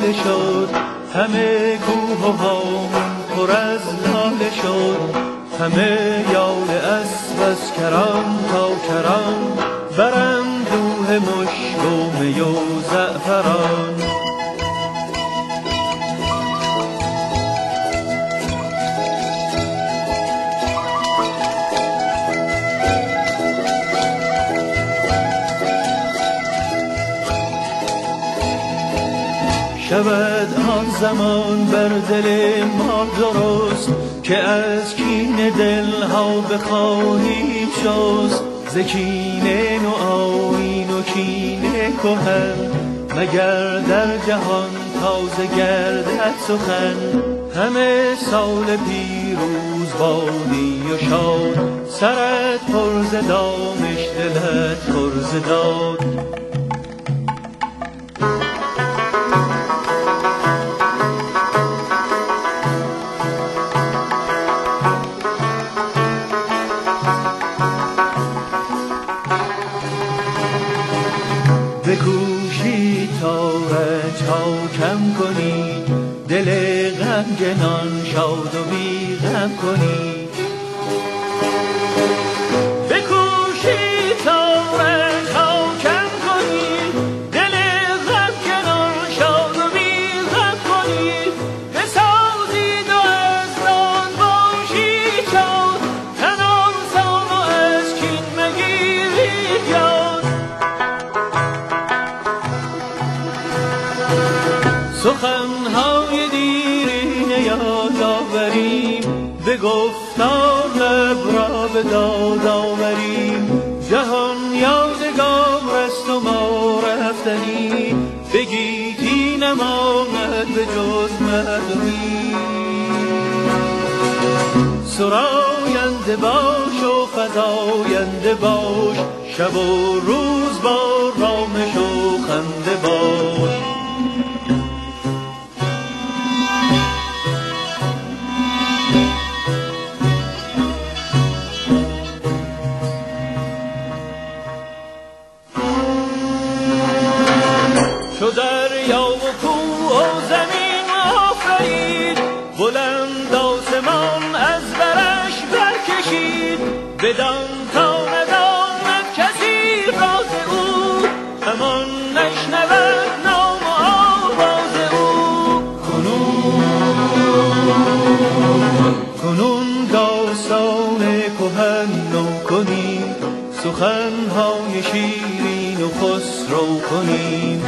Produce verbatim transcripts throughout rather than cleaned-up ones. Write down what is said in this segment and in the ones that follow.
لاله شد، همه کوه و هامون پر از لاله شد. همه یال اسب از کران تا کران، براندوه مشک و می و زعفران. شود آن زمان بر دل ما درست، که از کین دلها بخواهیم شست. ز کین و آیین و کین کهن، مگر در جهان تازه گردد سخن. همه سال پیروز بادی و شاد، سرت پر ز دانش دلت پر ز داد. بکوشید تا رنج‌ها کم کنید، دل غمگنان شاد و بی غم کنید. بکوشید تا رنج‌ها کم کنید، دل غمگنان شاد و بی غم کنید. بسازید و از دان باشید شاد، تن آسان و از کین مگیرید یاد. سخنهای دیرینه یاد آوریم، به گفتار لب را به داد آوریم. جهان یادگار است و ما رفتنی، به گیتی نماند به جز مردمی. سراینده باش و فزاینده باش، شب و روز با رامش و خنده باش. چو دریا و کوه و زمین آفرید، بلند آسمان از برش برکشید. بدان تا نداند کسی راز او، همان نشنود نام و آواز او. کنون کنون داستان کهن نو کنیم، سخنهای شیرین و خسرو کنیم.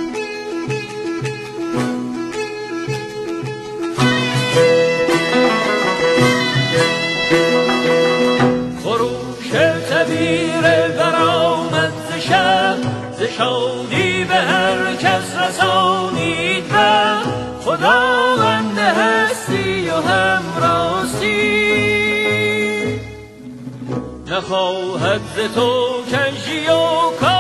تبیر برآمد ز شهر، ز شادی به هر کس رسانید بر. خداوند هستی و همراستی، نخواهد ز تو کژی و کار.